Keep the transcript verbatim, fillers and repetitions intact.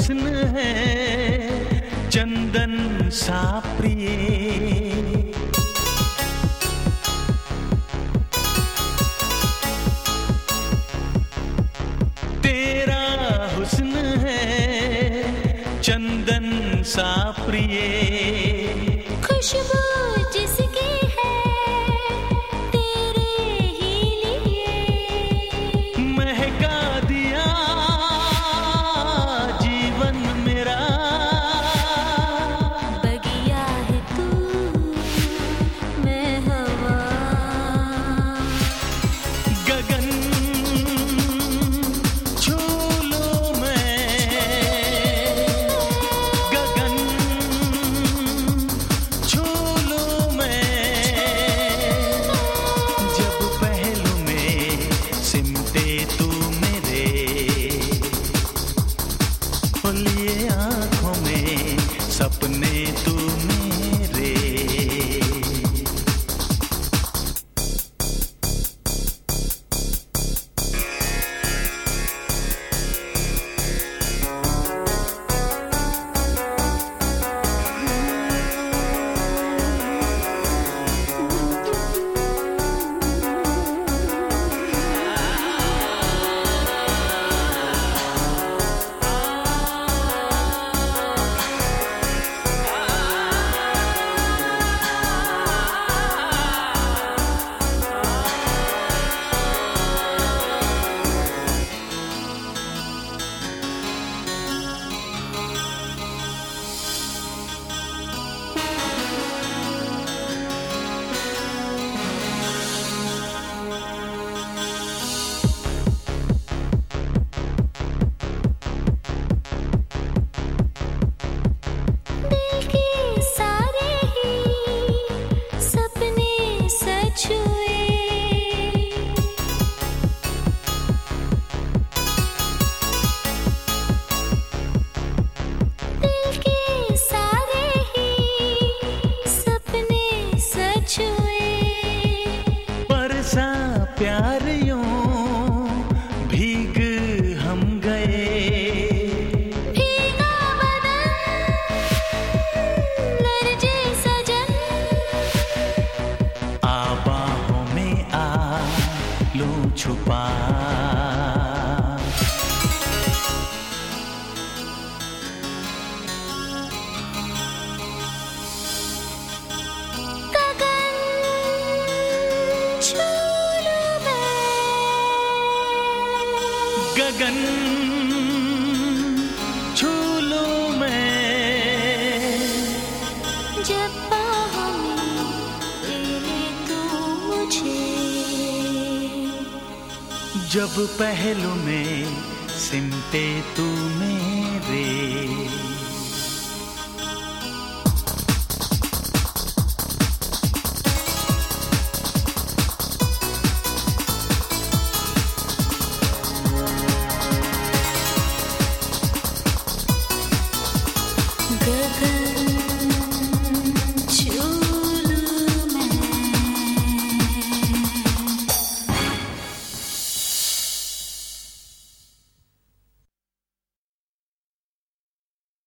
हुस्न है चंदन सा प्रिय, तेरा हुस्न है चंदन सा प्रिय, खुशबू जिसकी है तेरे ही लिए, महका दिया जीवन मेरा, बगिया है तू मैं हवा, गगन छू लूं मैं, गगन छू लूं मैं, जब पहलू में सिमटे तू मेरे, लिए आँखों में सपने तू मेरे। दिल के सारे ही सपने सच हुए, दिल के सारे ही सपने सच हुए, बरसा प्यार यूं भीग हम गए, भीगा बदन लरजे सजन, आबाहों में आ लूं छुपा, गगन छू लूं मैं, गगन छू लूं मैं, जब बाहों में ले ले तू मुझे, जब पहलू में सिमटे तू मेरे।